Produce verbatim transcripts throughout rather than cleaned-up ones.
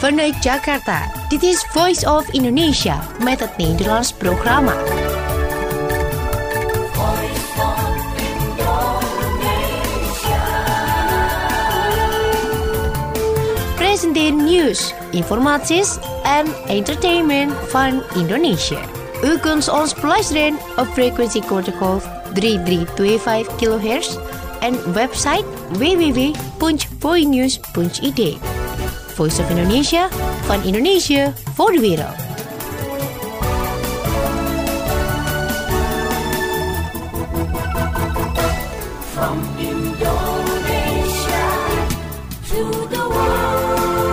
vanuit Jakarta. Dit is Voice of Indonesia met het Nederlands programma. Presenteer nieuws, informaties en entertainment van Indonesië. U kunt ons beluisteren op frequentie kortgolf drie drie twee vijf kilohertz en website w w w punt voinews punt i d. Voice of Indonesia, van Indonesië voor de wereld. From Indonesia to the world.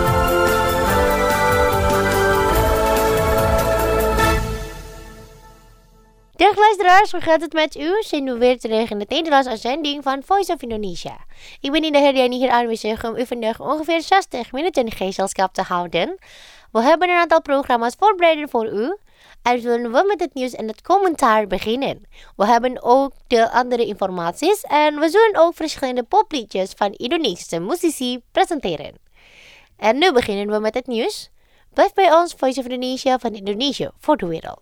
Dag luisteraars, hoe gaat het met u? Zijn we weer terug in de Nederlandse uitzending van Voice of Indonesia. Ik ben Indah Herdiani hier aanwezig om u vandaag ongeveer zestig minuten gezelschap te houden. We hebben een aantal programma's voorbereid voor u. En zullen we met het nieuws en het commentaar beginnen. We hebben ook de andere informaties en we zullen ook verschillende popliedjes van Indonesische muzici presenteren. En nu beginnen we met het nieuws. Blijf bij ons, Voice of Indonesia, van Indonesië voor de wereld.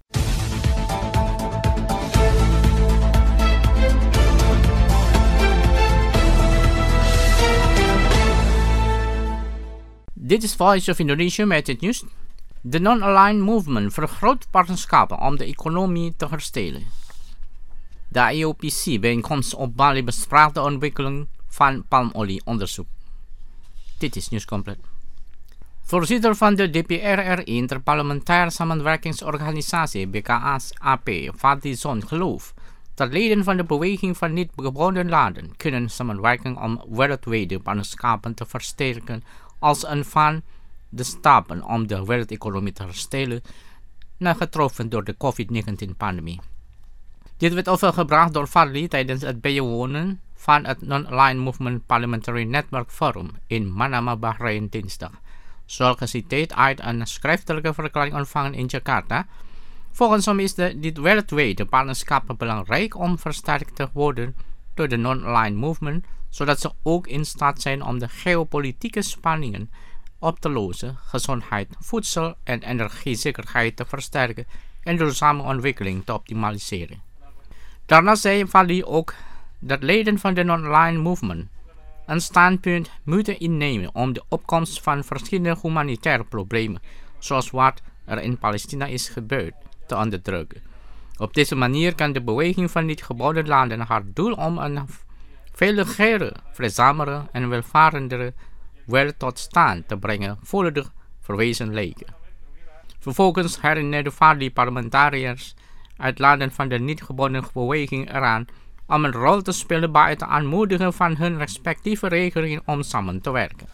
Dit is Voice of Indonesia met het nieuws. De Non-Aligned Movement vergroot partnerschappen om de economie te herstellen. De I O P C-bijeenkomst op Bali bespraakt de ontwikkeling van palmolieonderzoek. Dit is nieuws compleet. Voorzitter van de D P R R I, Interparlementaire Samenwerkingsorganisatie B K A P, Fadli Zon, gelooft dat leden van de beweging van niet-gebonden landen kunnen samenwerken om wereldwijde partnerschappen te versterken als een van de stappen om de wereldeconomie te herstellen na getroffen door de covid negentien-pandemie. Dit werd overgebracht door Fadli tijdens het bijwonen van het Non-Aligned Movement Parliamentary Network Forum in Manama, Bahrein dinsdag. Zoals geciteerd uit een schriftelijke verklaring ontvangen in Jakarta. Volgens hem is de, dit wereldwijde partnerschappen belangrijk om versterkt te worden door de Non-Aligned Movement, zodat ze ook in staat zijn om de geopolitieke spanningen op te lossen, gezondheid, voedsel en energiezekerheid te versterken en duurzame ontwikkeling te optimaliseren. Daarnaast zei Fadli ook dat leden van de Non-Aligned Movement een standpunt moeten innemen om de opkomst van verschillende humanitaire problemen, zoals wat er in Palestina is gebeurd, te onderdrukken. Op deze manier kan de beweging van niet-gebonden landen haar doel om een veiligere, vreedzamere en welvarendere wereld tot stand te brengen volledig verwezenlijken. Vervolgens herinnerde Fadli parlementariërs uit landen van de niet-gebonden beweging eraan om een rol te spelen bij het aanmoedigen van hun respectieve regeringen om samen te werken.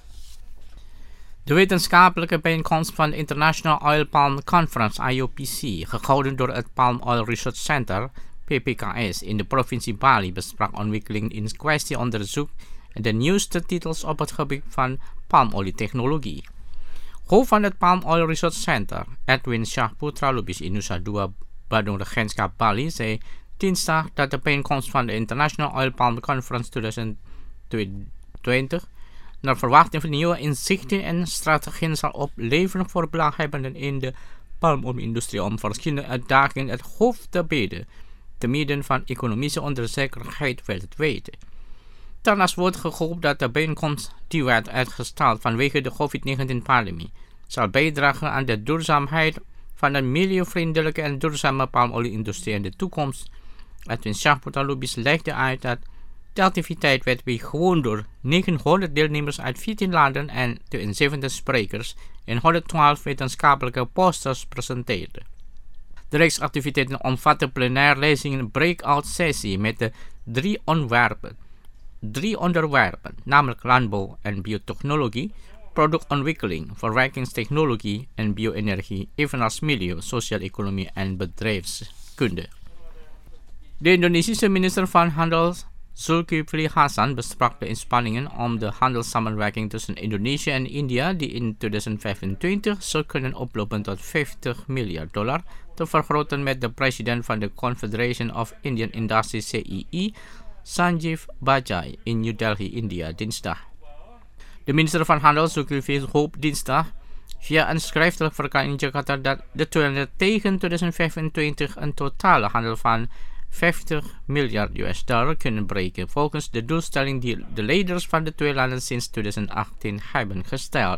De wetenschappelijke bijeenkomst van de International Oil Palm Conference I O P C, gehouden door het Palm Oil Research Center P P K S in de provincie Bali, besprak ontwikkeling in kwestieonderzoek en de nieuwste titels op het gebied van palmolietechnologie. Hoofd van het Palm Oil Research Center, Edwin Syahputra Lubis in Nusa Dua, Badung Regentschap Bali, zei dinsdag dat de bijeenkomst van de International Oil Palm Conference twintig twintig naar verwachting van nieuwe inzichten en strategieën zal opleveren voor belanghebbenden in de palmolieindustrie om verschillende uitdagingen het hoofd te bieden, te midden van economische onzekerheid wereldwijd. Daarnaast wordt gehoopt dat de bijeenkomst, die werd uitgesteld vanwege de covid negentien-pandemie, zal bijdragen aan de duurzaamheid van een milieuvriendelijke en duurzame palmolieindustrie in de toekomst. Edwin Syahputra Lubis legde uit dat de activiteit werd bijgewoond door negenhonderd deelnemers uit veertien landen en tweeënzeventig sprekers en honderdtwaalf wetenschappelijke posters presenteerde. De reeksactiviteiten omvatten plenaire lezingen, een breakout sessie met de drie onderwerpen, drie onderwerpen, namelijk landbouw en biotechnologie, productontwikkeling, verwerkingstechnologie en bio-energie, evenals milieu, sociale economie en bedrijfskunde. De Indonesische minister van Handel Zulkifli Hasan besprak de inspanningen om de handelssamenwerking tussen Indonesië en India, die in twintig vijfentwintig zou kunnen oplopen tot vijftig miljard dollar, te vergroten met de president van de Confederation of Indian Industry C I I, Sanjeev Bajaj, in New Delhi, India, dinsdag. De minister van Handel Zulkifli hoopt dinsdag via een schriftelijk verklaring in Jakarta dat de twee landen tegen tweeduizend vijfentwintig een totale handel van vijftig miljard U S dollar kunnen bereiken, volgens de doelstelling die de leiders van de twee landen sinds tweeduizend achttien hebben gesteld.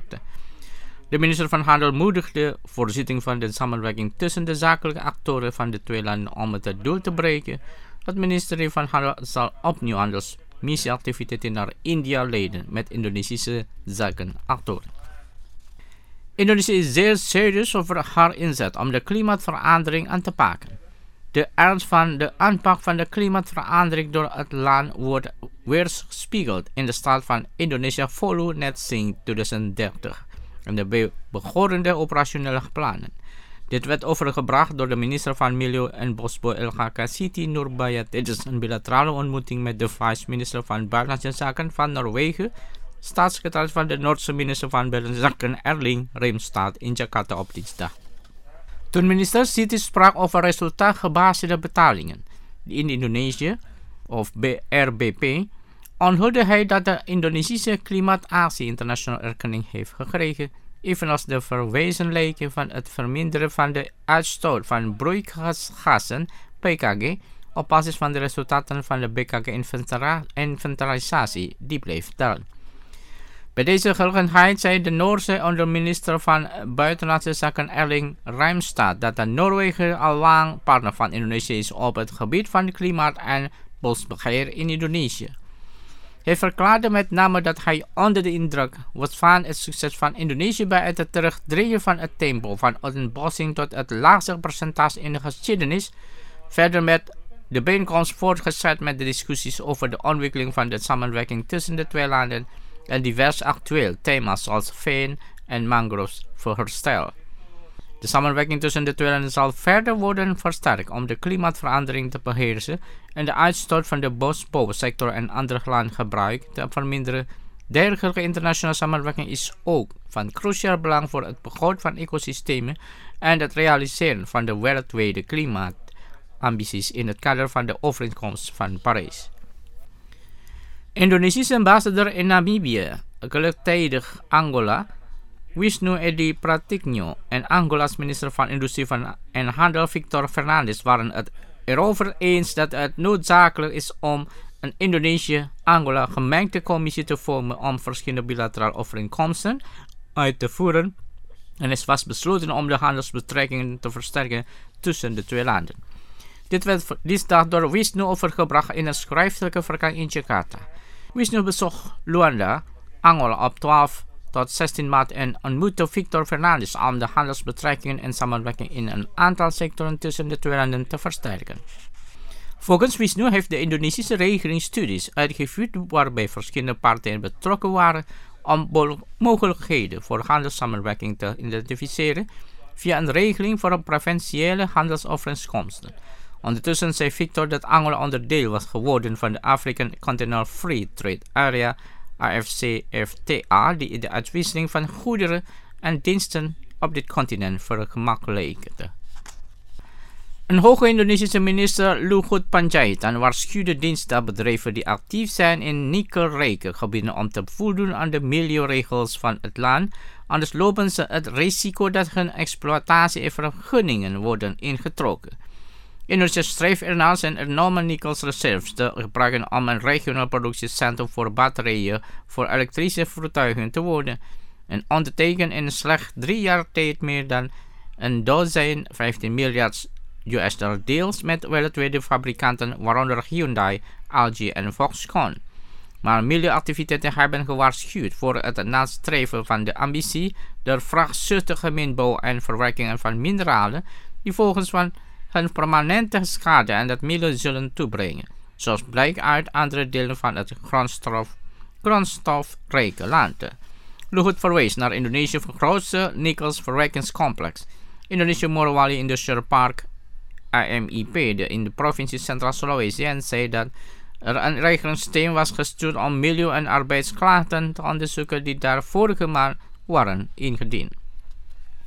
De minister van Handel moedigde voorzitting van de samenwerking tussen de zakelijke actoren van de twee landen om het doel te bereiken. Het ministerie van Handel zal opnieuw handelsmissieactiviteiten naar India leiden met Indonesische zakenactoren. Indonesië is zeer serieus over haar inzet om de klimaatverandering aan te pakken. De ernst van de aanpak van de klimaatverandering door het land wordt weerspiegeld in de staat van Indonesia Volume Net Zero tweeduizend dertig en de behorende operationele plannen. Dit werd overgebracht door de minister van Milieu en Bosbouw L K K Siti Nurbaya tijdens een bilaterale ontmoeting met de vice-minister van Buitenlandse Zaken van Noorwegen, staatssecretaris van de Noordse minister van Buitenlandse Zaken Erling Reemstad in Jakarta op dinsdag. Toen minister Siti sprak over resultaatgebaseerde betalingen in Indonesië, of R B P, onthulde hij dat de Indonesische klimaatactie internationale erkenning heeft gekregen, evenals de verwezenlijking van het verminderen van de uitstoot van broeikasgassen B K G op basis van de resultaten van de B K G-inventarisatie die bleef tellen. Bij deze gelegenheid zei de Noorse onderminister van Buitenlandse Zaken Erling Reemstad dat de Noorwegen al lang partner van Indonesië is op het gebied van klimaat en bosbeheer in Indonesië. Hij verklaarde met name dat hij onder de indruk was van het succes van Indonesië bij het terugdringen van het tempo van ontbossing tot het laagste percentage in de geschiedenis. Verder met de bijeenkomst voortgezet met de discussies over de ontwikkeling van de samenwerking tussen de twee landen en diverse actuele thema's zoals veen en mangroves voor herstel. De samenwerking tussen de twee landen zal verder worden versterkt om de klimaatverandering te beheersen en de uitstoot van de bosbouwsector en ander landgebruik te verminderen. Dergelijke internationale samenwerking is ook van cruciaal belang voor het behoud van ecosystemen en het realiseren van de wereldwijde klimaatambities in het kader van de overeenkomst van Parijs. Indonesische ambassador in Namibië, gelijktijdig Angola, Wisnu Edi Pratikno en Angola's minister van Industrie en Handel Victor Fernandes waren het erover eens dat het noodzakelijk is om een Indonesië-Angola gemengde commissie te vormen om verschillende bilaterale overeenkomsten uit te voeren en het was besloten om de handelsbetrekkingen te versterken tussen de twee landen. Dit werd dinsdag door Wisnu overgebracht in een schriftelijke verklaring in Jakarta. Wisnu bezocht Luanda, Angola op twaalf tot zestien maart en ontmoette Victor Fernandes om de handelsbetrekkingen en samenwerking in een aantal sectoren tussen de twee landen te versterken. Volgens Wisnu heeft de Indonesische regering studies uitgevoerd waarbij verschillende partijen betrokken waren om mogelijkheden voor handelssamenwerking te identificeren via een regeling voor een provinciale handelsovereenkomsten. Ondertussen zei Victor dat Angola onderdeel was geworden van de African Continental Free Trade Area A F C F T A, die de uitwisseling van goederen en diensten op dit continent vergemakkelijkte. Een hoge Indonesische minister Luhut Panjaitan waarschuwde dinsdag bedrijven die actief zijn in nikkelrijke gebieden om te voldoen aan de milieuregels van het land, anders lopen ze het risico dat hun exploitatie en vergunningen worden ingetrokken. Indonesië streeft ernaar zijn enorme nikkelsreserves te gebruiken om een regionaal productiecentrum voor batterijen voor elektrische voertuigen te worden en ondertekent in slechts drie jaar tijd meer dan een dozijn vijftien miljard U S dollar deals met wereldwijde fabrikanten waaronder Hyundai, L G en Foxconn. Maar milieuactiviteiten hebben gewaarschuwd voor het nastreven van de ambitie door vrachtzuchtige minbouw en verwerking van mineralen die volgens van hun permanente schade aan het milieu zullen toebrengen, zoals blijkt uit andere delen van het grondstof, grondstofrijke land. Luhut verwees naar Indonesië grootste nikkelsverwerkingscomplex, Indonesia Morowali Industrial Park I M I P, in de provincie Centraal Sulawesi, en zei dat er een regeringsteam was gestuurd om milieu- en arbeidsklachten te onderzoeken die daar vorige maand waren ingediend.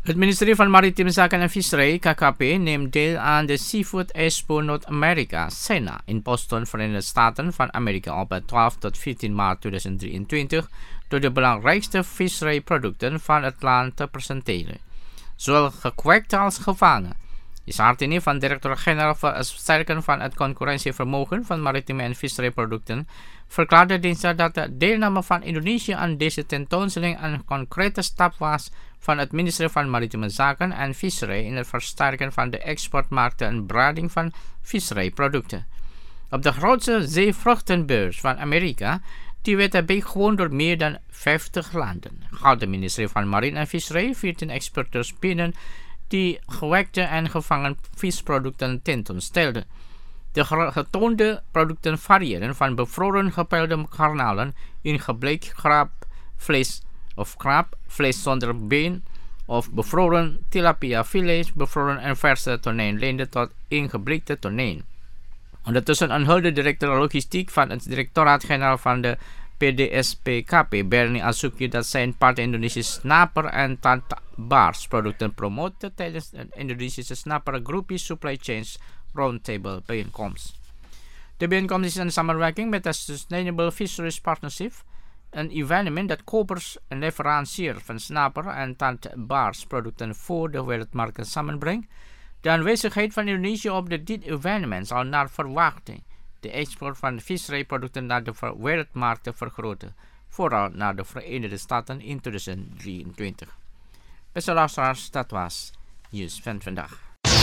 Het ministerie van Maritieme Zaken en Visserij, K K P, neemt deel aan de Seafood Expo Noord-Amerika, S E N A, in Boston, Verenigde Staten van Amerika op twaalf tot veertien maart tweeduizend drieëntwintig, door de belangrijkste visserijproducten van het land te presenteren, zowel gekweekte als gevangen. Isartini van directeur-generaal voor het versterken van het concurrentievermogen van maritieme en visserijproducten verklaarde dinsdag dat de deelname van Indonesië aan deze tentoonstelling een concrete stap was van het ministerie van Maritieme Zaken en Visserij in het versterken van de exportmarkten en breiding van visserijproducten. Op de grootste zeevruchtenbeurs van Amerika, die werd bijgewoond door meer dan vijftig landen, houdt het ministerie van Marine en Visserij veertien exporteurs binnen die geweekte en gevangen visproducten tentoonstelden. De getoonde producten variëren van bevroren gepelde garnalen in gebleekt krabvlees of krabvlees zonder been of bevroren tilapia filets, bevroren en verse tonijnlenden tot ingeblikte tonijn. Ondertussen onthulde directeur logistiek van het directoraat-generaal van de P D S P K P, Bernie Azuki, dat zijn part Indonesische snaper en tandbaars producten promoten tijdens een Indonesische snapper groepie supply chains roundtable bijeenkomst. De bijeenkomst is een samenwerking met de Sustainable Fisheries Partnership, een evenement dat kopers en leveranciers van snapper en tandbaars producten voor de wereldmarkten samenbrengt. De aanwezigheid van Indonesië op de dit evenement zal naar verwachting de export van visserijproducten naar de wereldmarkten vergroten, vooral naar de Verenigde Staten in tweeduizend drieëntwintig. Beste luisteraars, dat was Nieuws van vandaag.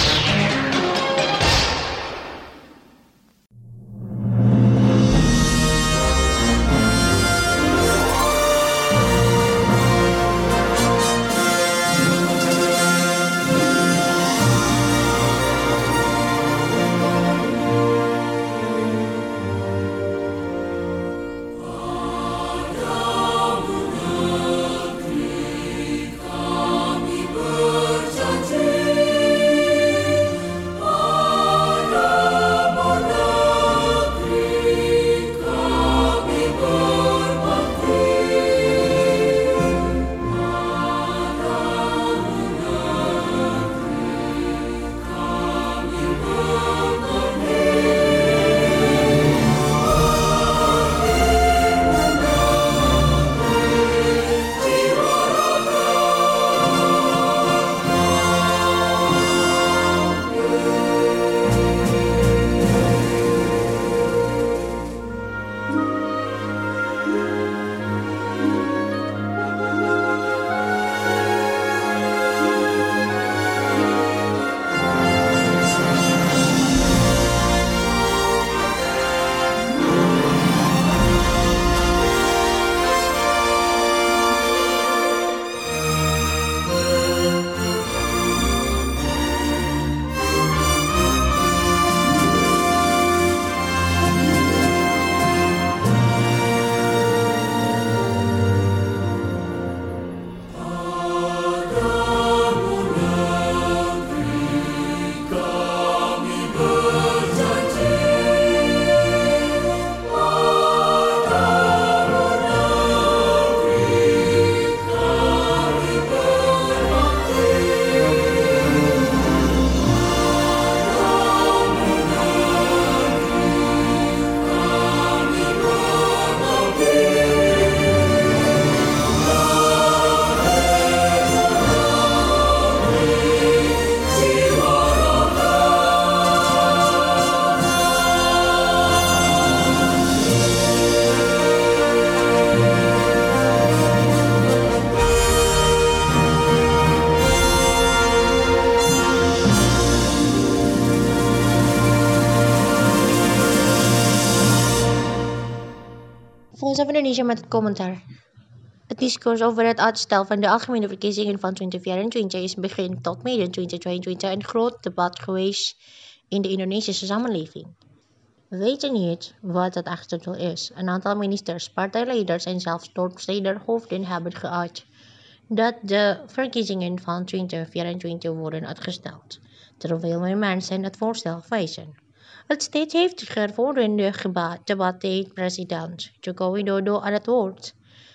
Voice of Indonesia met het commentaar. Het discours over het uitstel van de algemene verkiezingen van twintig vierentwintig is begin tot midden twintig tweeëntwintig een groot debat geweest in de Indonesische samenleving. We weten niet wat het achterdoel is. Een aantal ministers, partijleiders en zelfs dorpsleiderhoofden hebben geuit dat de verkiezingen van twintig vierentwintig worden uitgesteld, terwijl meer mensen het voorstel wijzen. Het steeds heftiger wordende debat deed president Joko Widodo aan het woord.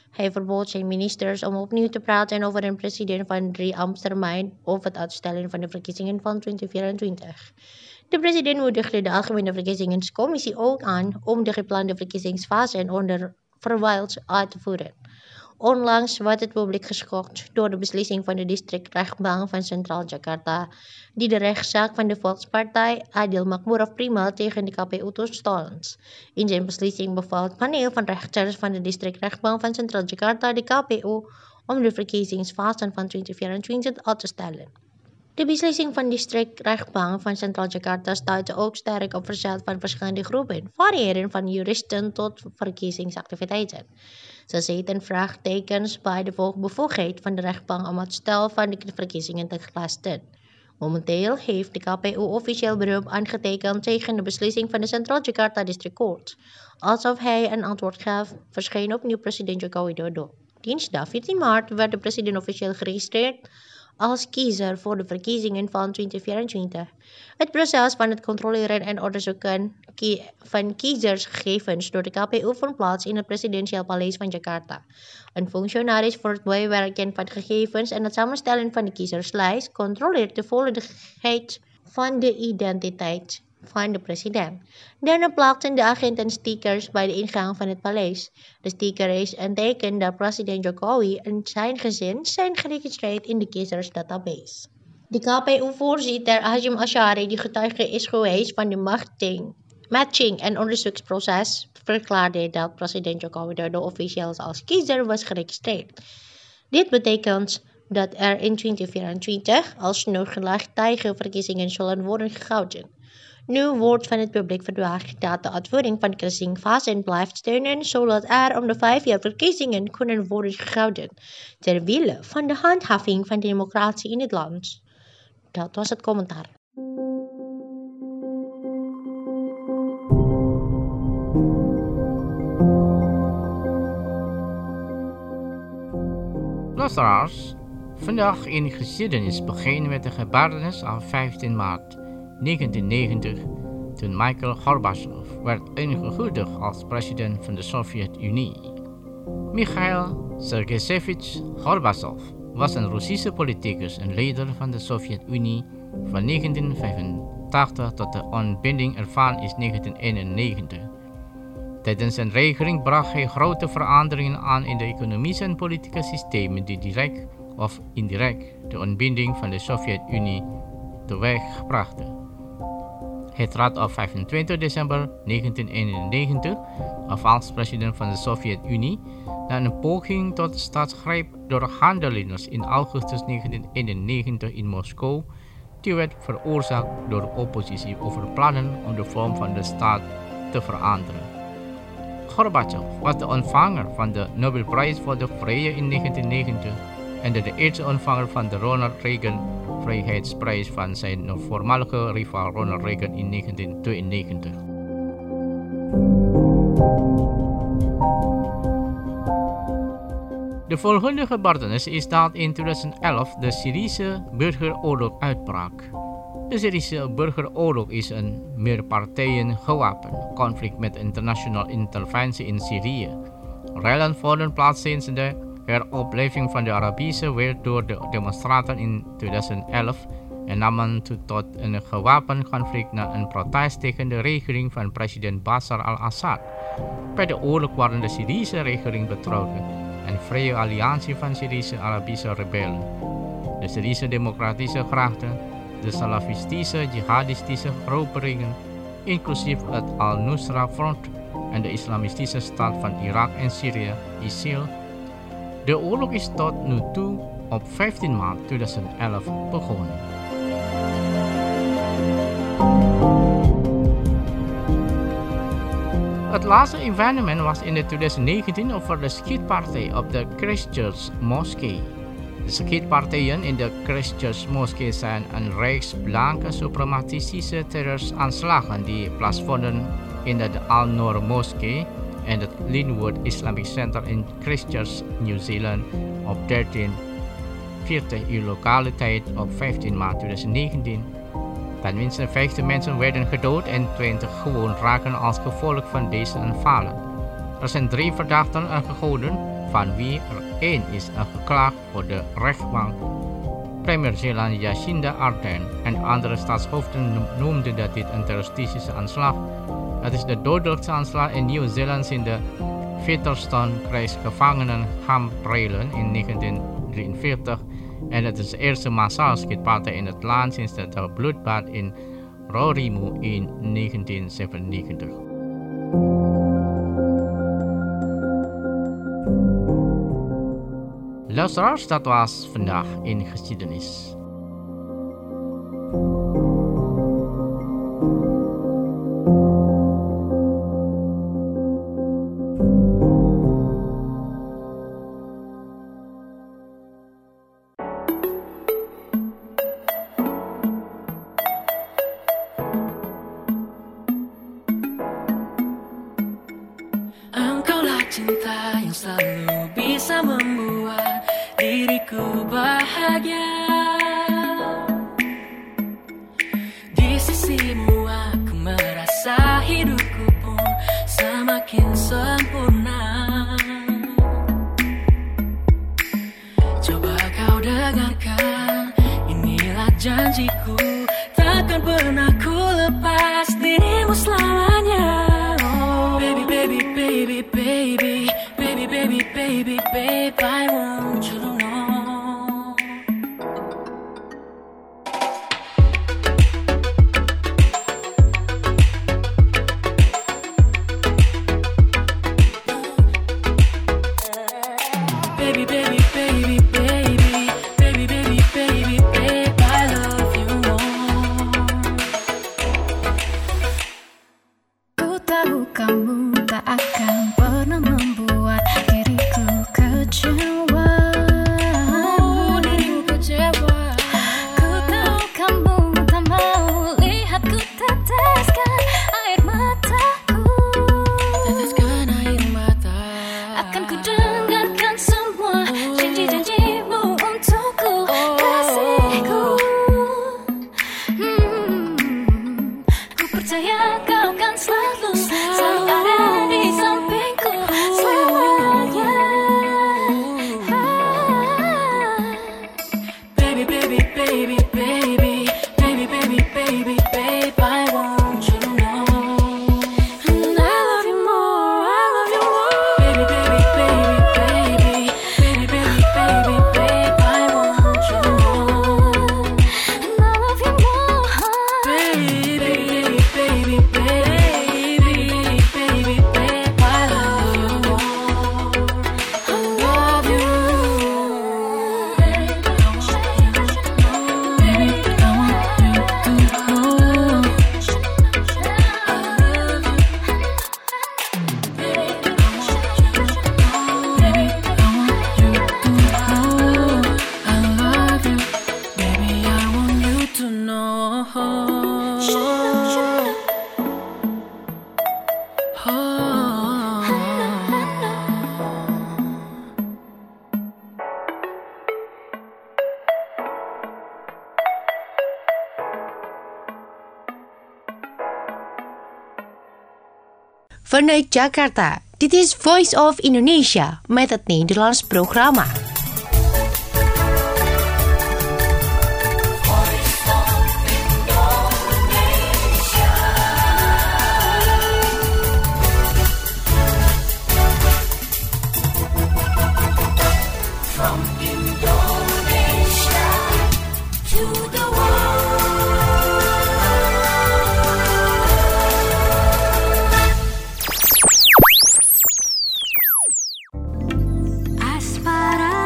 Hij verbood zijn ministers om opnieuw te praten over een president van drie ambtstermijn of het uitstellen van de verkiezingen van twintig vierentwintig. De president moedigde de Algemene Verkiezingscommissie ook aan om de geplande verkiezingsfase onder verwijld uit te voeren. Onlangs werd het publiek geschokt door de beslissing van de districtrechtbank van Centraal Jakarta, die de rechtszaak van de Volkspartij Adil Makmur Prima tegen de K P U toestond. In zijn beslissing beval het paneel van rechters van de districtrechtbank van Centraal Jakarta de K P U om de verkiezingsfase van twintig vierentwintig uit te stellen. De beslissing van de districtrechtbank van Centraal Jakarta stuitte ook sterk op verzet van verschillende groepen, variërend van juristen tot verkiezingsactiviteiten. Ze zetten vraagtekens bij de bevoegdheid van de rechtbank om het stel van de verkiezingen te lasten. Momenteel heeft de K P U officieel beroep aangetekend tegen de beslissing van de Centraal Jakarta District Court. Alsof hij een antwoord gaf, verscheen opnieuw president Joko Widodo. Dinsdag veertien maart werd de president officieel geregistreerd als kiezer voor de verkiezingen van twintig vierentwintig. Het proces van het controleren en onderzoeken van kiezersgegevens door de K P U vond plaats in het presidentieel paleis van Jakarta. Een functionaris voor het bijwerken van gegevens en het samenstellen van de kiezerslijst controleert de volledigheid van de identiteit van de president. Daarna plakten de agenten stickers bij de ingang van het paleis. De sticker is een teken dat president Jokowi en zijn gezin zijn geregistreerd in de kiezersdatabase. De K P U-voorzitter Hashim Ashari, die getuige is geweest van de machting, matching- en onderzoeksproces, verklaarde dat president Jokowi door de officieel als kiezer was geregistreerd. Dit betekent dat er in twintig vierentwintig alsnog gelijktijdige verkiezingen zullen worden gehouden. Nu wordt van het publiek verwacht dat de uitvoering van de verkiezingsfase blijft steunen, zodat er om de vijf jaar verkiezingen kunnen worden gehouden, ter wille van de handhaving van de democratie in het land. Dat was het commentaar. Luisteraars, vandaag in geschiedenis beginnen met de gebeurtenis op vijftien maart negentiennegentig, toen Mikhail Gorbachev werd ingehuldigd als president van de Sovjet-Unie. Mikhail Sergeyevich Gorbachev was een Russische politicus en leider van de Sovjet-Unie van negentien vijfentachtig tot de ontbinding ervan is negentien eenennegentig. Tijdens zijn regering bracht hij grote veranderingen aan in de economische en politieke systemen die direct of indirect de ontbinding van de Sovjet-Unie teweeg brachten. Hij trad op vijfentwintig december negentien eenennegentig af als president van de Sovjet-Unie na een poging tot staatsgreep door handelaars in augustus negentien eenennegentig in Moskou, die werd veroorzaakt door de oppositie over plannen om de vorm van de staat te veranderen. Gorbachev was de ontvanger van de Nobelprijs voor de Vrede in negentien negentig en de eerste ontvanger van de Ronald Reagan Vrijheidsprijs van zijn voormalige rivaal Ronald Reagan in negentien tweeënnegentig. De volgende gebeurtenis is dat in tweeduizend elf de Syrische burgeroorlog uitbrak. De Syrische burgeroorlog is een meerpartijen gewapend conflict met internationale interventie in Syrië. Rellen vonden plaats sinds de heropleving van de Arabische wereld door de demonstranten in tweeduizend elf en namen toe tot een gewapend conflict na een protest tegen de regering van president Bashar al-Assad. Bij de oorlog waren de Syrische regering betrokken en Vrije Alliantie van Syrische Arabische rebellen, de Syrische Democratische Krachten, de Salafistische jihadistische groeperingen, inclusief het Al-Nusra Front en de Islamistische Staat van Irak en Syrië, I S I L. De oorlog is tot nu toe op vijftien maart tweeduizend elf begonnen. Het laatste evenement was in twintig negentien over de schietpartij op de Christchurch Moskee. De schietpartijen in de Christchurch Moskee zijn een reeks blanke suprematistische terreuraanslagen die plaatsvonden in de Al-Noor Moskee en het Linwood Islamic Center in Christchurch, New Zealand op dertien veertig uur lokale tijd op vijftien maart tweeduizend negentien. Tenminste vijftien mensen werden gedood en twintig gewond raken als gevolg van deze aanvallen. Er zijn drie verdachten aangehouden, Van Wie Een is a klaag voor de rechtbank. Premier Zeeland Jacinda Ardern en andere staatshoofden noemden dat dit een terroristische aanslag. Het is de dodelijkste aanslag in Nieuw-Zeeland sinds de Featherston-krijgsgevangenen Hamprelen in negentien drieënveertig en het is de eerste massale schietpartij in het land sinds het bloedbad in Roraima in negentien zevenennegentig. Luisteraars, dat was vandaag in geschiedenis. Engkaulah cinta yang selalu bisa membuat diriku bahagia. Di sisimu aku merasa hidupku pun semakin sempurna. Coba kau dengarkan, inilah janjiku, takkan pernah ku lepas dirimu selamanya. Baby, baby, baby, baby, baby, baby, baby, babe, I want you to know. Baby, baby, baby, baby, baby, baby, baby, babe, I love you more. Ku tahu kamu tak akan pernah membuat diriku kecewa. Oh, diriku kecewa. Ku tahu kamu tak mau lihat ku teteskan air mataku. Teteskan air mata. Akan ku dengarkan semua janji-janjimu untukku, kasihku. Hmm, ku percaya kau kan selalu, selalu ada di sampingku selamanya. Baby, baby, baby, baby, baby, baby, baby, babe, I want you to know. And I love you more, I love you more. Baby, baby, baby, baby, baby, baby, baby, babe, I want you to know. And I love you more. Baby, baby, baby, baby, baby, babe, I love you more. I love you. Baby, I want you to know. Baby, I want you to know. I love you. Baby, I want you to know. I love you. Baby, I want you to know. Vanuit Jakarta, dit is Voice of Indonesia met het Nederlands programma. Asmara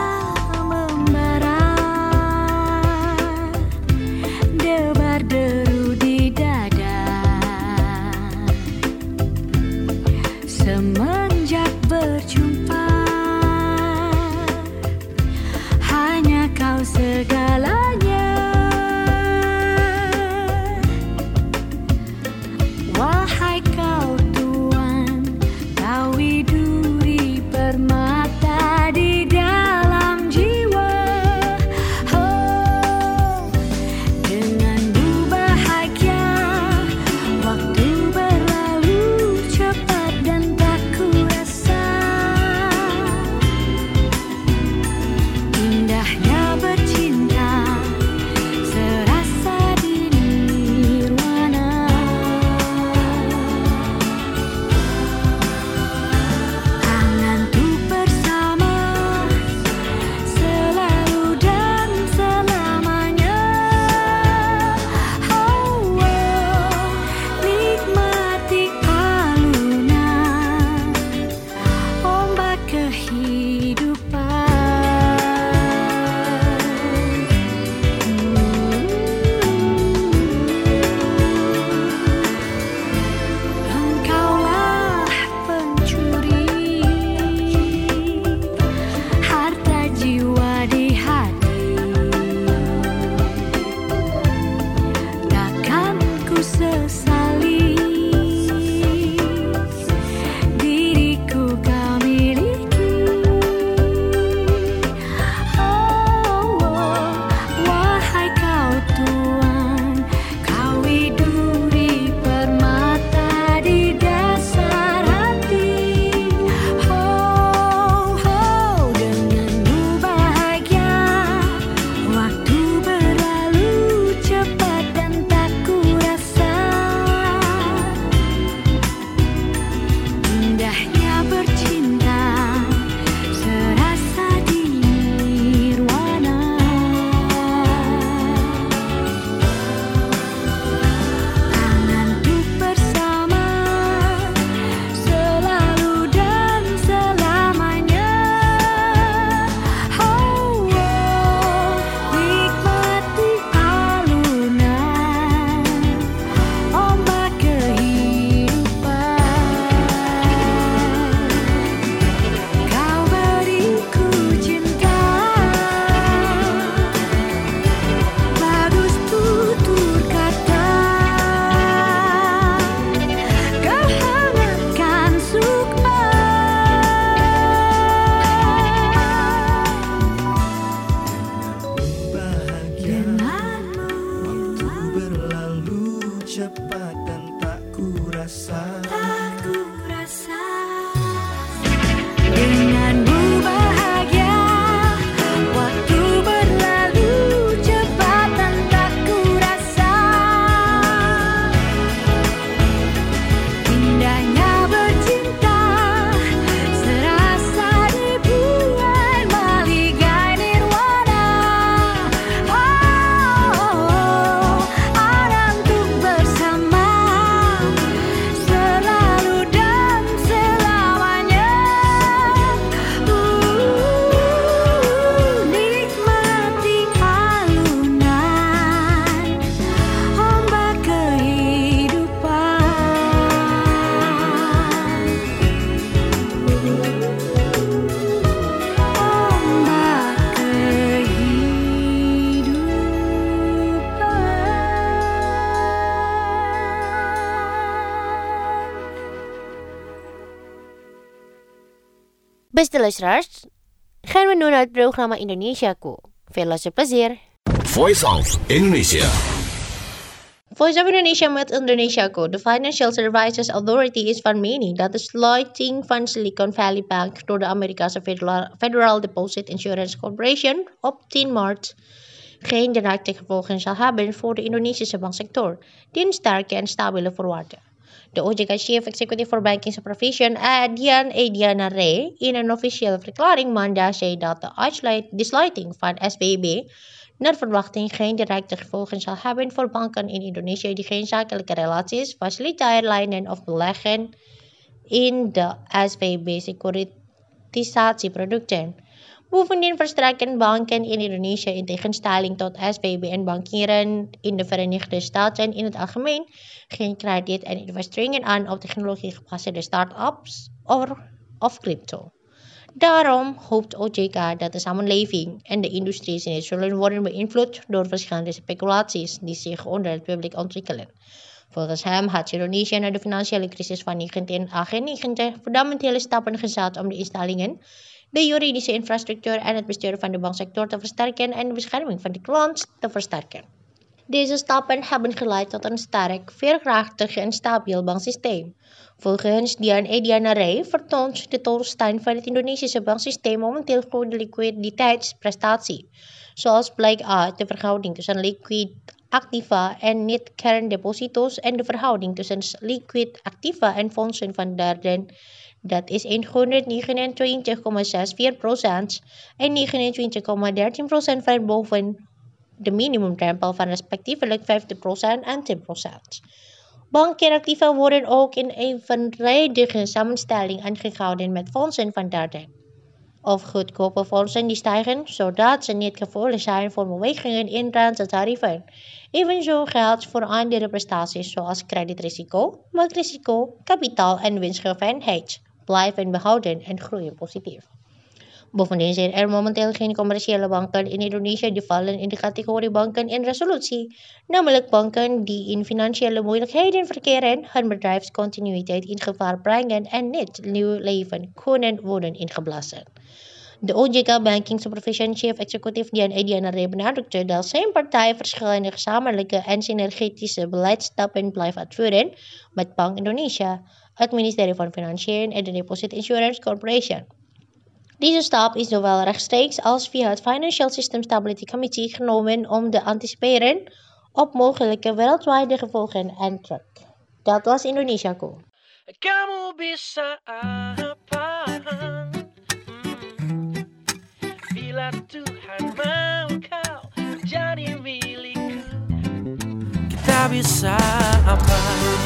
Beste luisteraars, gaan we nu naar het programma Indonesiaku. Veel luisterplezier. Voice of Indonesia. Voice of Indonesia met Indonesiaku. The Financial Services Authority is van mening dat de sluiting van Silicon Valley Bank door de Amerikaanse Federal, Federal Deposit Insurance Corporation op tien maart geen directe gevolgen zal hebben voor de Indonesische banksector, die een sterke en stabiele voorwaarden. De O J K Chief Executive for Banking Supervision, Dian Ediana Ray, in een officiële verklaring maandag zei dat de sluiting van S V B naar verwachting geen directe gevolgen zal hebben voor banken in Indonesië die geen zakelijke relaties, faciliteren, lijnen of beleggen in de S V B-securitisatieproducten. Bovendien verstrekken banken in Indonesië in tegenstelling tot S V B en bankieren in de Verenigde Staten in het algemeen geen krediet en investeringen aan op technologie gebaseerde start-ups of, of crypto. Daarom hoopt O J K dat de samenleving en de industrie niet zullen worden beïnvloed door verschillende speculaties die zich onder het publiek ontwikkelen. Volgens hem had Indonesië na de financiële crisis van negentien achtennegentig fundamentele stappen gezet om de instellingen, de juridische infrastructuur en het bestuur van de banksector te versterken en de bescherming van de klant te versterken. Deze stappen hebben geleid tot een sterk, veerkrachtig en stabiel banksysteem. Volgens Dian Ediana Ray vertoont de toestand van het Indonesische banksysteem momenteel goede liquiditeitsprestatie, zoals blijkt uit de verhouding tussen liquid activa en niet-kerndeposito's en de verhouding tussen liquid activa en fondsen van derden. Dat is honderdnegenentwintig komma vierenzestig procent en negenentwintig komma dertien procent ver boven de minimumdrempel van respectievelijk vijftig procent en tien procent. Bankactiva worden ook in evenredige samenstelling aangehouden met fondsen van derden of goedkope fondsen die stijgen, zodat ze niet gevoelig zijn voor bewegingen in rentetarieven. Evenzo geldt voor andere prestaties zoals kredietrisico, marktrisico, kapitaal en winstgevendheid blijven behouden en groeien positief. Bovendien zijn er momenteel geen commerciële banken in Indonesië die vallen in de categorie banken in resolutie, namelijk banken die in financiële moeilijkheden verkeren, hun bedrijfscontinuïteit in gevaar brengen en niet nieuw leven kunnen worden ingeblazen. De O J K Banking Supervision Chief Executive Dian Ediana Ray benadrukte dat zijn partij verschillende gezamenlijke en synergetische beleidsstappen blijft uitvoeren met Bank Indonesia, het ministerie van Financiën en de Deposit Insurance Corporation. Deze stap is zowel rechtstreeks als via het Financial System Stability Committee genomen om te anticiperen op mogelijke wereldwijde gevolgen en druk. Dat was Indonesiaku. Kamu bisa apa? Hmm. Bila Tuhan mau kau jadi milikku, kita bisa apa?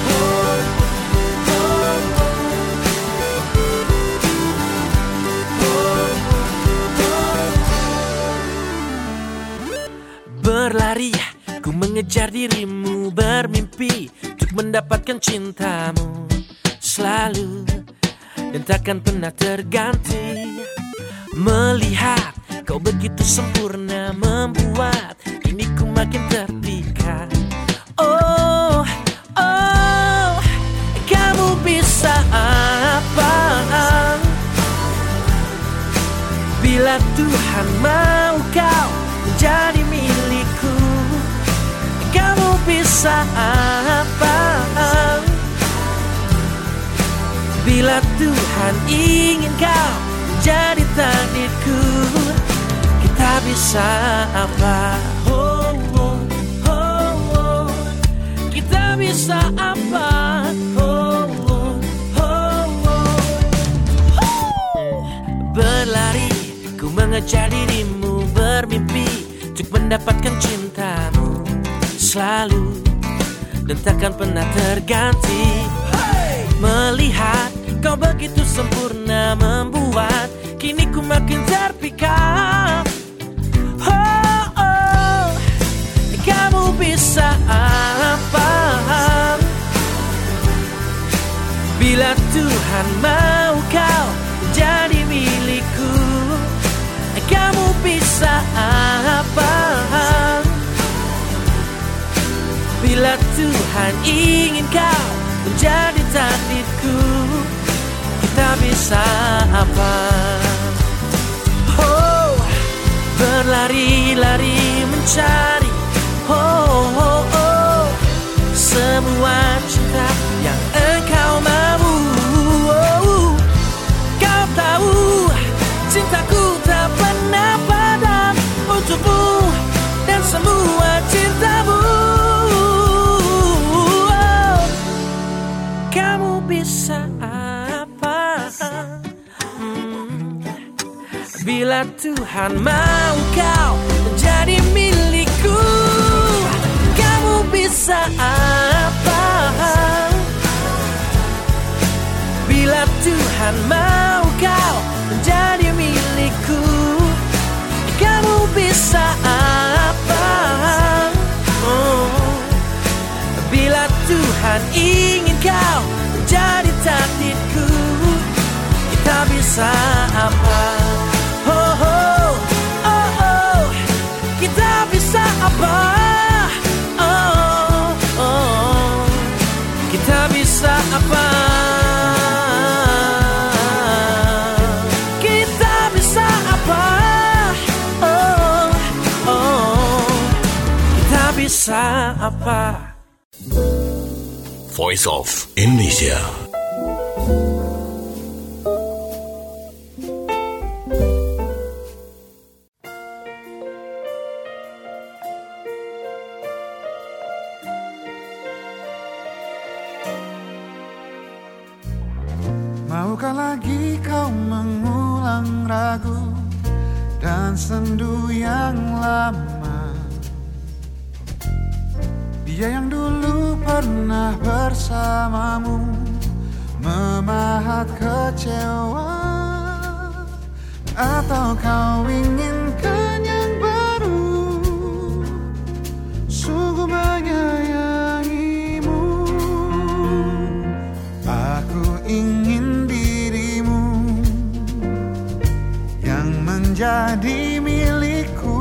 Berlari, ku mengejar dirimu, bermimpi untuk mendapatkan cintamu selalu dan takkan pernah terganti. Melihat kau begitu sempurna membuat kini ku makin terpikat. Oh, oh, kamu bisa apa? Bila Tuhan mau kau menjadi milikku, kamu bisa apa? Bila Tuhan ingin kau menjadi takdirku, kita bisa apa? Oh, oh, oh, oh. Kita bisa apa? Oh, oh, oh, oh. Berlari, ku mengejar dirimu, bermimpi untuk mendapatkan cintamu selalu dan takkan pernah terganti. Hey! Melihat kau begitu sempurna membuat kini ku makin terpikat. Oh, oh, kamu bisa apa? Bila Tuhan mau kau jadi milikku, kamu bisa apa? Bila Tuhan ingin kau menjadi takdirku, kita bisa apa? cari oh, oh, oh, sebuah cinta yang engkau mau. Oh, kau tahu cintaku tak pernah padam untukmu dan semua cintamu. Oh, kamu bisa apa? Hmm, bila Tuhan mau kau jadi milikku, kamu bisa apa? Bila Tuhan mau kau menjadi milikku, kamu bisa apa? Oh, bila Tuhan ingin kau menjadi takdirku, kita bisa apa? Oh, oh, oh, oh, kita bisa apa? Oh, oh, kita bisa apa? Bisa apa? Voice of Indonesia. Maukah lagi kau mengulang ragu dan sendu yang lama? Dia yang dulu pernah bersamamu memahat kecewa, atau kau inginkan yang baru, sungguh menyayangimu. Aku ingin dirimu yang menjadi milikku,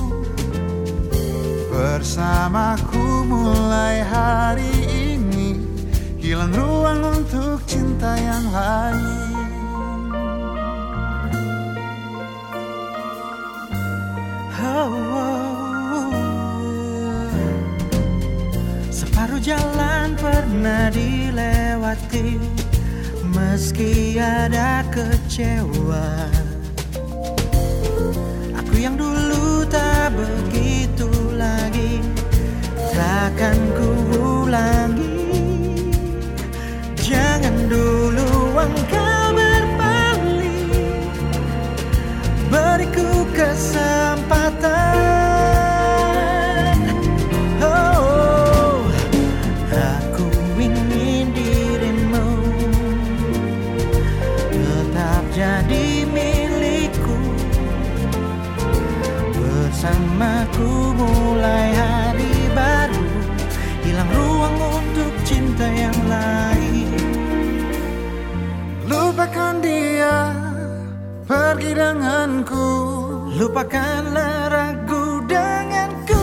bersamaku mulai hari ini, hilang ruang untuk cinta yang lain. Oh, oh, oh. Separuh jalan pernah dilewati, meski ada kecewa. Aku yang dulu tak begitu lagi, takkan ku ulangi. Jangan dulu engkau berbalik, beriku kesempatan. Oh, aku ingin dirimu tetap jadi milikku, bersamaku mulai hari baru, hilang ruang untuk cinta yang lain. Lupakan dia, pergi denganku, lupakanlah ragu denganku.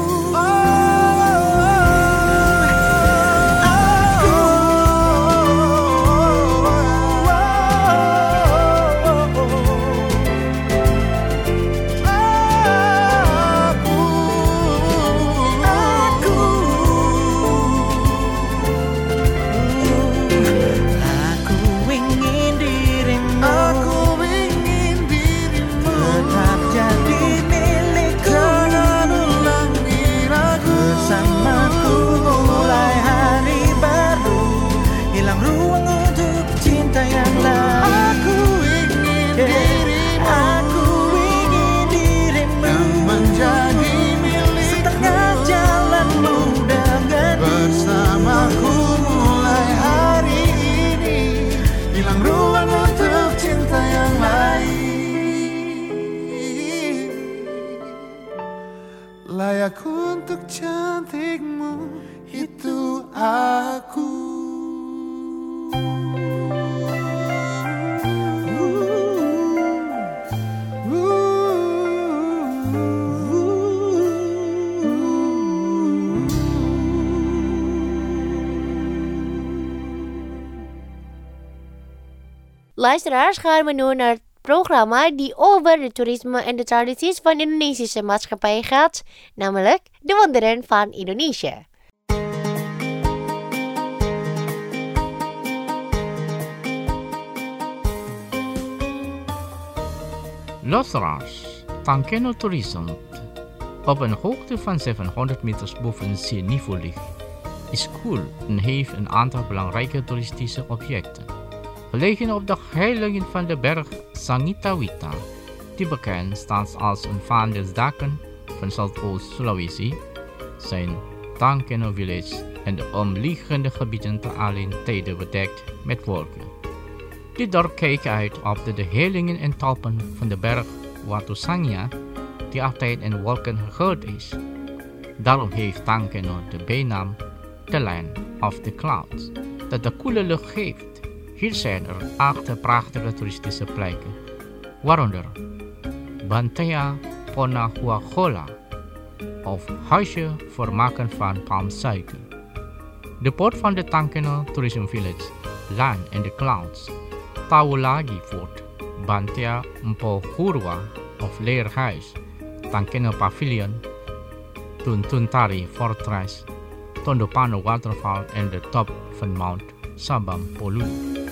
Layak untuk cantikmu, itu aku. Luisteraars, gaan we nu naar programma die over de toerisme en de tradities van de Indonesische maatschappij gaat, namelijk De Wonderen van Indonesië. Luisteraars, Tangkeno Tourism, op een hoogte van zevenhonderd meters boven zeeniveau ligt, is cool en heeft een aantal belangrijke toeristische objecten. Gelegen op de heilige van de berg Sangitawita, die bekend staat als een van de daken van Zuidoost-Sulawesi, zijn Tangkeno Village en de omliggende gebieden te allen tijden bedekt met wolken. Dit dorp kijkt uit op de, de hellingen en toppen van de berg Watu Sangya, die altijd in wolken gehuld is. Daarom heeft Tangkeno de bijnaam The Land of the Clouds, dat de koele lucht geeft. Hier zijn er acht prachtige toeristische plekken, waaronder Bantea Ponahuahola, of huisje voor maken van palmsuiker. De poort van de Tangkeno Tourism Village, Land in the Clouds, Taulagi Fort, Bantea Mpohurwa of Leerhuis, Tangkeno Pavilion, Tuntuntari Fortress, Tondopano Waterfall en de top van Mount Sabam Polul.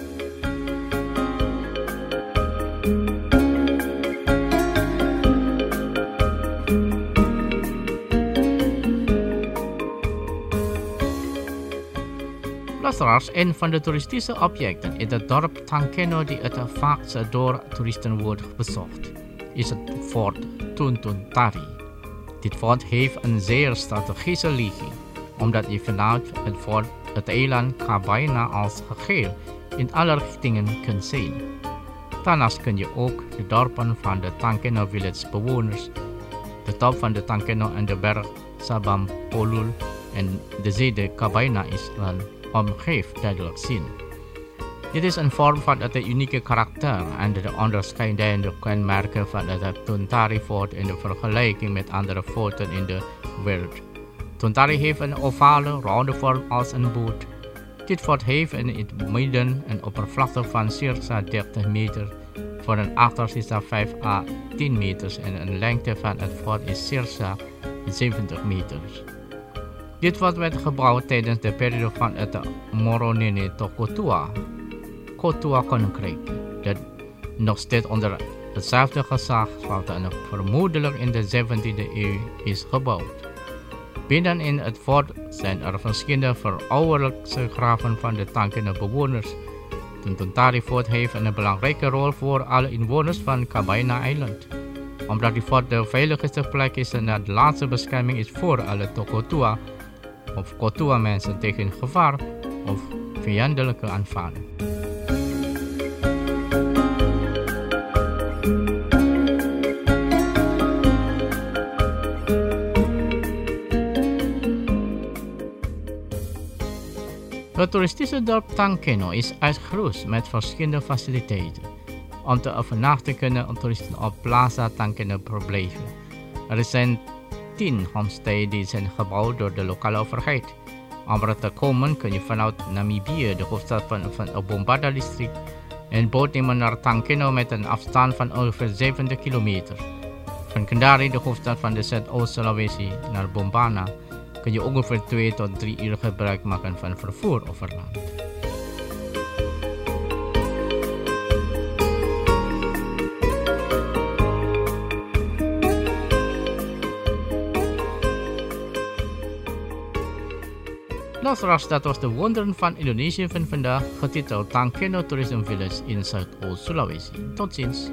Luisteraars, een van de toeristische objecten in het dorp Tangkeno die het vaakst door toeristen wordt bezocht, is het fort Tuntuntari. Dit fort heeft een zeer strategische ligging, omdat je vanuit het fort het eiland Kabaina als geheel in alle richtingen kunt zien. Daarnaast kun je ook de dorpen van de Tangkeno Village bewoners, de top van de Tangkeno en de berg Sabam Polul en de zee Kabaina Island omgeeft duidelijk zien. Dit is een vorm van het unieke karakter en de onderscheidende kenmerken van het Tuntari Fort in de vergelijking met andere forten in de wereld. Tuntari heeft een ovale, ronde vorm als een boot. Dit fort heeft in het midden een oppervlakte van circa dertig meter, voor een achter circa vijf à tien meters en een lengte van het fort is circa zeventig meters. Dit fort werd gebouwd tijdens de periode van het Moronene Tokotua, Kotua Koninkrijk, dat nog steeds onder hetzelfde gezag valt en vermoedelijk in de zeventiende eeuw is gebouwd. Binnen in het fort zijn er verschillende verouderlijke graven van de Tangkeno bewoners. De Tuntari Fort heeft een belangrijke rol voor alle inwoners van Kabaina-eiland. Omdat die fort de veiligste plek is en de laatste bescherming is voor alle Tokotua of Kotua mensen tegen gevaar of vijandelijke aanvallen. Het toeristische dorp Tangkeno is uitgerust met verschillende faciliteiten. Om te overnachten kunnen toeristen op Plaza Tangkeno verblijven. Er zijn tien homestays die zijn gebouwd door de lokale overheid. Om er te komen kun je vanuit Namibië, de hoofdstad van, van het Bombada-district, een boot nemen naar Tangkeno met een afstand van ongeveer zeventig kilometer. Van Kendari, de hoofdstad van de Zuidoost-Sulawesi, naar Bombana kun je ongeveer twee tot drie uur gebruik maken van vervoer over land. Luisteraars, dat was de wonderen van Indonesië van vandaag, getiteld Tangkeno Tourism Village in Zuidoost-Sulawesi. Tot ziens.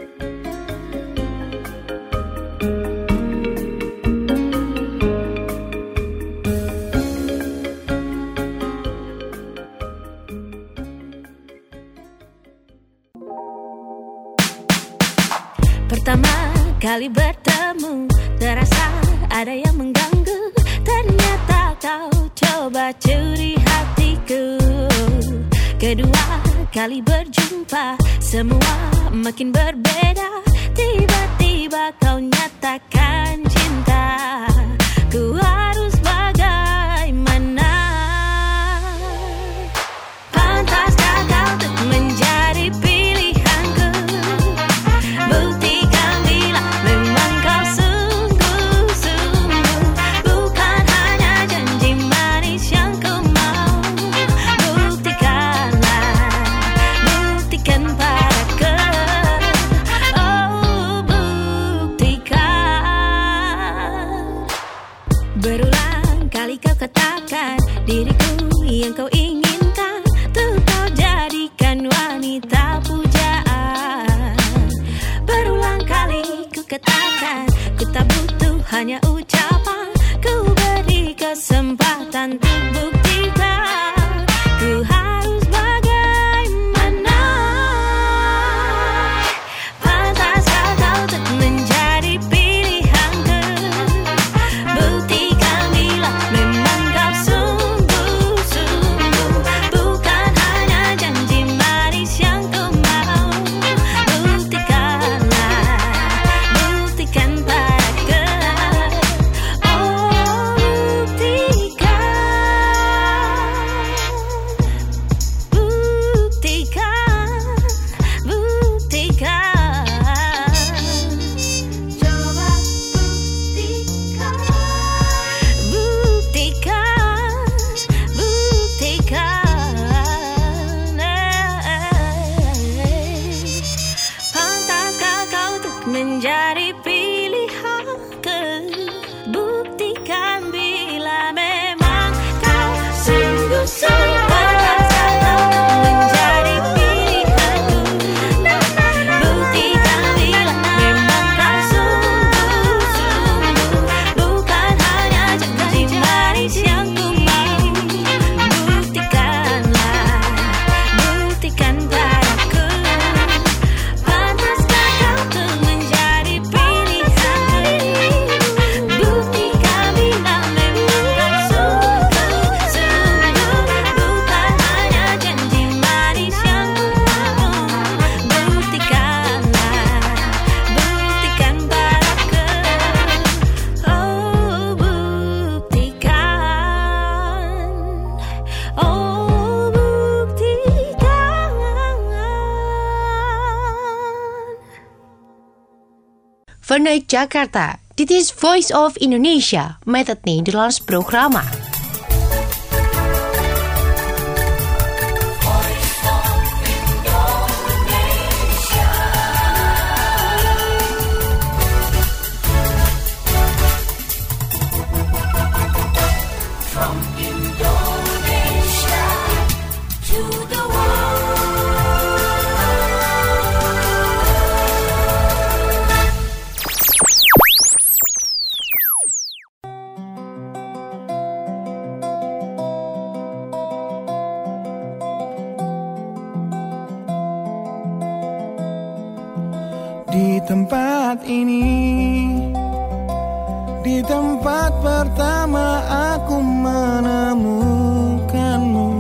Pertama kali bertemu, terasa ada yang mengganggu. Ternyata kau coba curi hatiku. Kedua kali berjumpa, semua makin berbeda. Tiba-tiba kau nyatakan cinta. Ku harus bagaimana? Pantaskah kau untuk menjadi pilihanku? Vanuit Jakarta, dit is Voice of Indonesia met het Nederlands programma. Di tempat ini, di tempat pertama aku menemukanmu,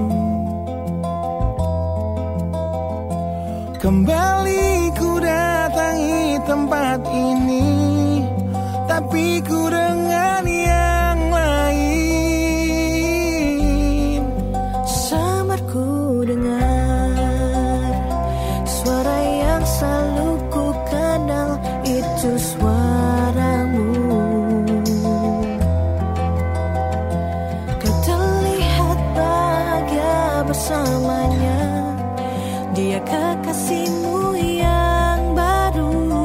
kembali ku datangi tempat ini, tapi ku dengan yang lain. Samar ku dengar suara yang selalu ku kenal, itu suaramu. Kau terlihat bahagia bersamanya, dia kekasihmu yang baru.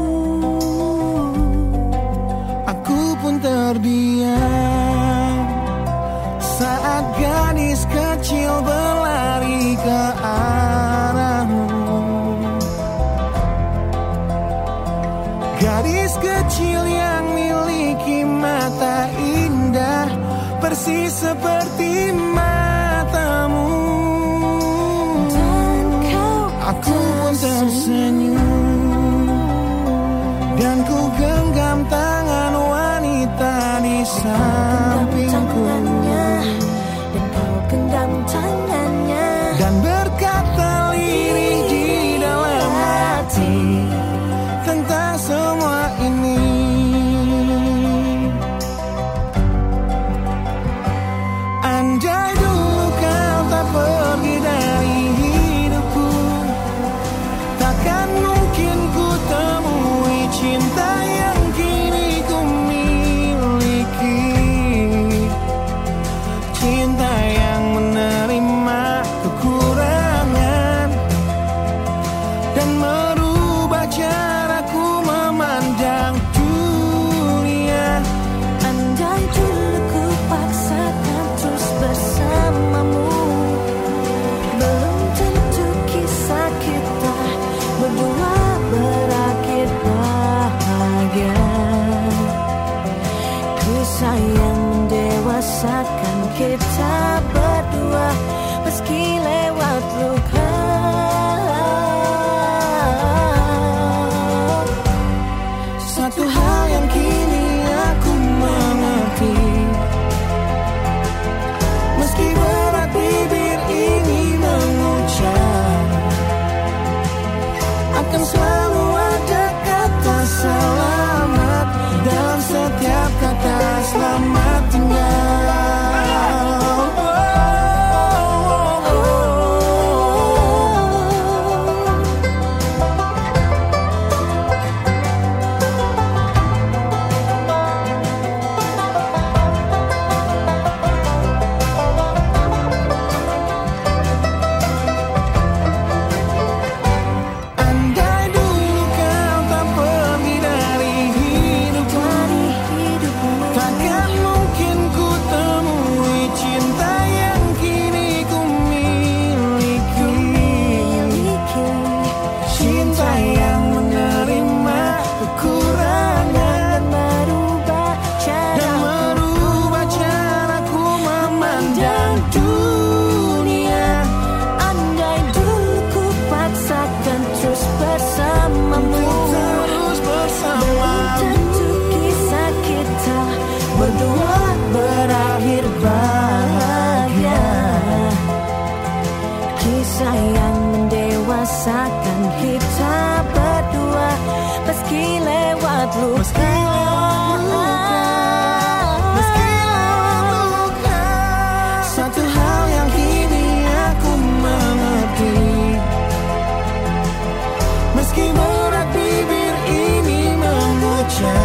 Aku pun terdiam saat gadis kecil berlari ke arahmu. Gadis kecil yang miliki mata indah, persis seperti matamu. Aku pun tersenyum dan ku genggam tangan wanita di sampingku, dan kau genggam tangannya dan berkata lirih di dalam hati tentang semua ini. Andai dulu kau tak pergi dari hidupku, takkan mungkin ku temui cinta yang kini ku miliki. Cinta yang menerima kekurangan dan merubah caraku memandang dunia. Andai dulu ku paksakan terus bersamamu, belum tentu kisah kita berdua berakhir bahagia. Kisah yang mendewasakan kita berdua, meski lewat luka. Satu hal yang kini aku mengerti, meski berat bibir ini mengucap, akan selalu ada kata selamat dalam setiap kata selamat tinggal. Andai dulu kau tak pergi dari hidupku, takkan mungkin ku temui cinta yang kini ku miliki. Cinta yang menerima kekurangan dan merubah caraku memandang dunia. Andai dulu ku paksakan terus bersamamu, Terus bersama, tentu kisah kita berdua berakhir bahagia. Kisah yang mendewasakan kita berdua, meski lewat luka. meski luka. Satu hal yang kini aku mengerti, meski berat bibir ini mengucap,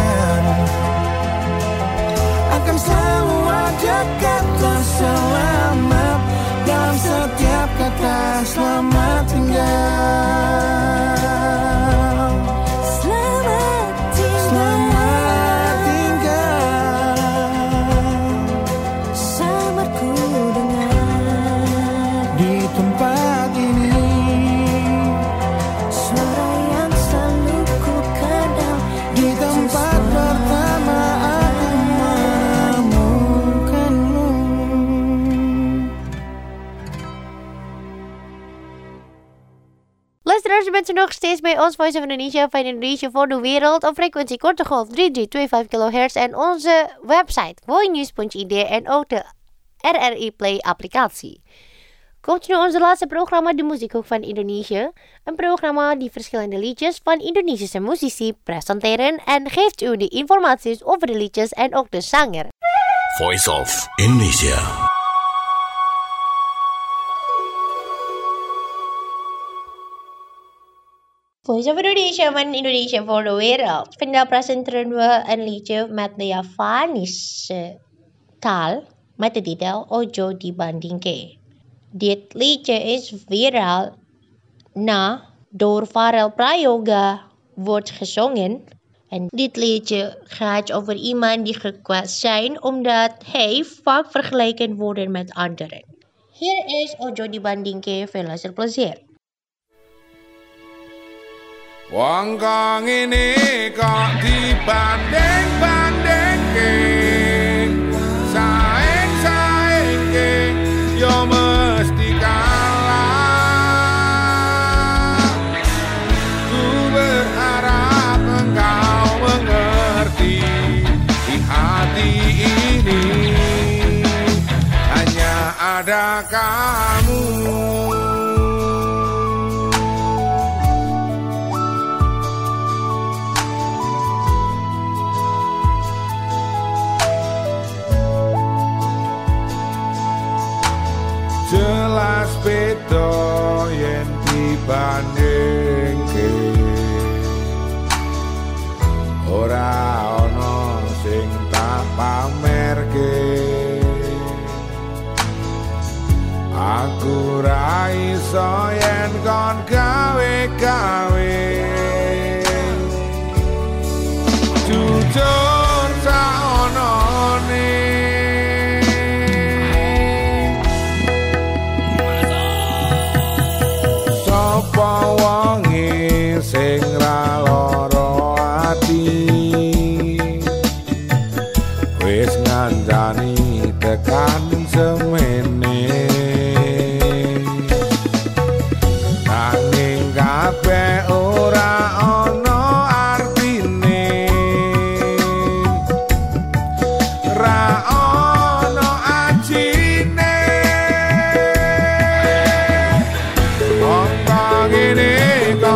selamat tinggal. Selamat tinggal. Selamat tinggal. Sabarku dengar Di tempat ini suara yang selalu ku kenal. di tempat pertama aku menemukanmu. Luisteraars, u bent er nog steeds bij ons Voice of Indonesia van Indonesia voor de wereld op frequentie korte golf drie drie twee vijf kilohertz en onze website voinews punt i d en ook de R R I Play applicatie. Komt nu onze laatste programma, de Muziekhoek van Indonesië. Een programma die verschillende liedjes van Indonesische muzici presenteren en geeft u de informaties over de liedjes en ook de zanger. Voice of Indonesia. Voice of Indonesia van Indonesia voor de wereld. Vandaag presenteren we een liedje met de Javanische taal met de titel Ojo Dibandingke. Dit liedje is viraal na door Farel Prayoga wordt gezongen. En dit liedje gaat over iemand die gekwetst zijn omdat hij vaak vergeleken wordt met anderen. Hier is Ojo Dibandingke, veel luisterplezier. Wong kang ngene kok dibanding-bandingke, saing-saingke yo mesti kalah. Ku berharap engkau mengerti di hati ini hanya ada kamu. Jelas beda yen dibandingke, ora ana sing tak pamerke. Aku ra iso yen kon gawe-gawe, jujur saonone. Sapa wonge sing ra lara ati, wis ngandani tekan semene. Nanging kabeh ora ana artine, ra ana ajine. Wong kang ngene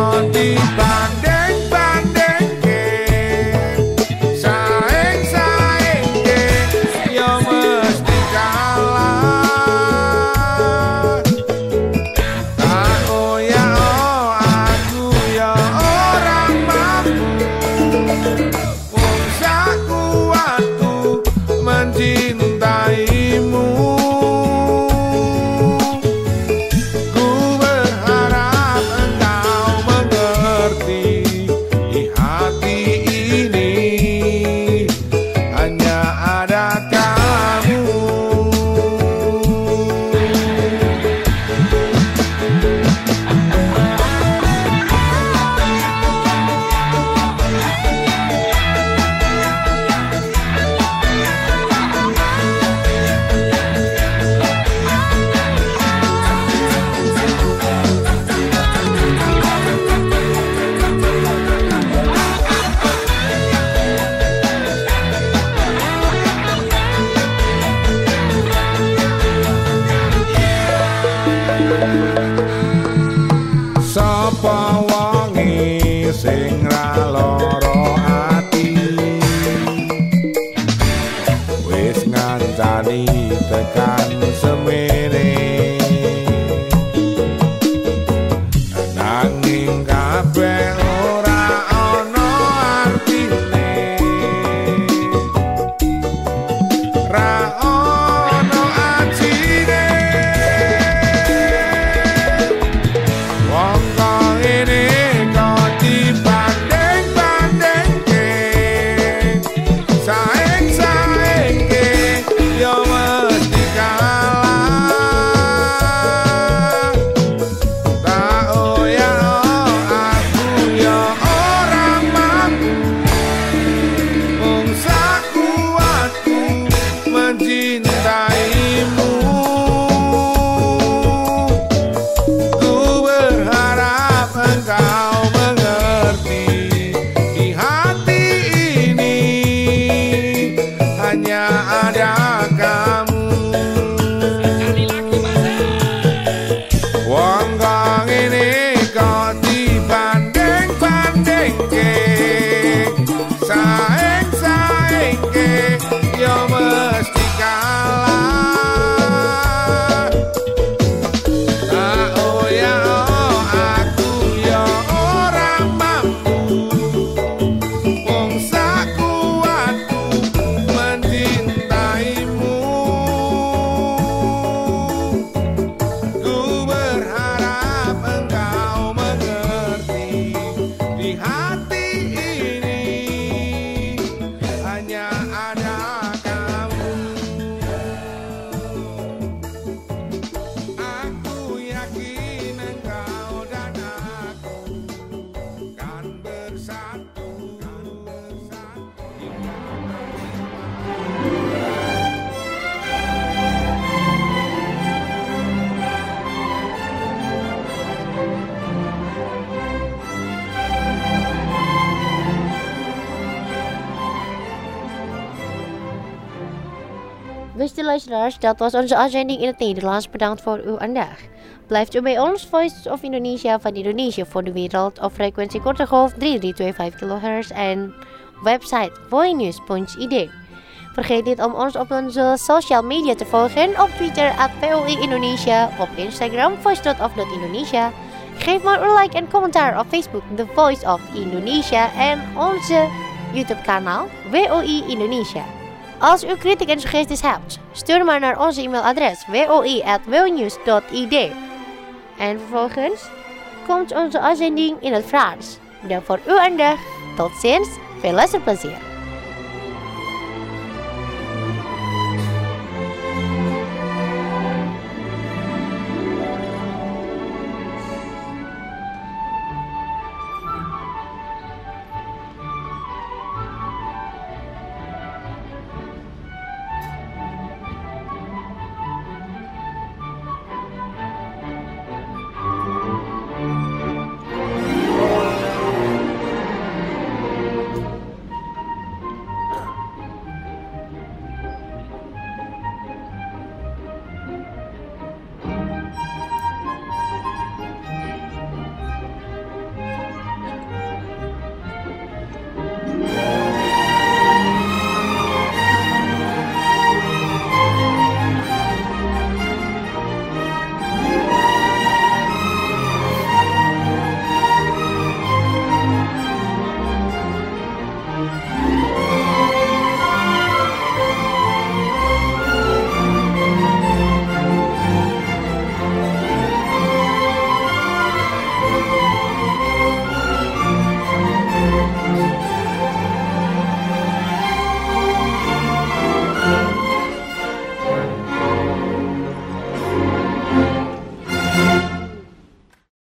Beste luisteraars, dat was onze uitzending in het Nederlands. Bedankt voor uw aandacht. Blijft u bij ons, Voice of Indonesia van Indonesië voor de wereld op frequentie korte golf drie drie twee vijf kilohertz en website voinews punt i d. Vergeet niet om ons op onze social media te volgen op Twitter at V O I Indonesia, op Instagram voice.of.indonesia. Geef maar een like en commentaar op Facebook The Voice of Indonesia en onze YouTube kanaal V O I Indonesia. Als u kritiek en suggesties hebt, stuur maar naar onze e-mailadres v o i at voinews punt i d. En vervolgens komt onze uitzending in het Frans. Bedankt voor uw aandacht. Tot ziens. Veel luisterplezier.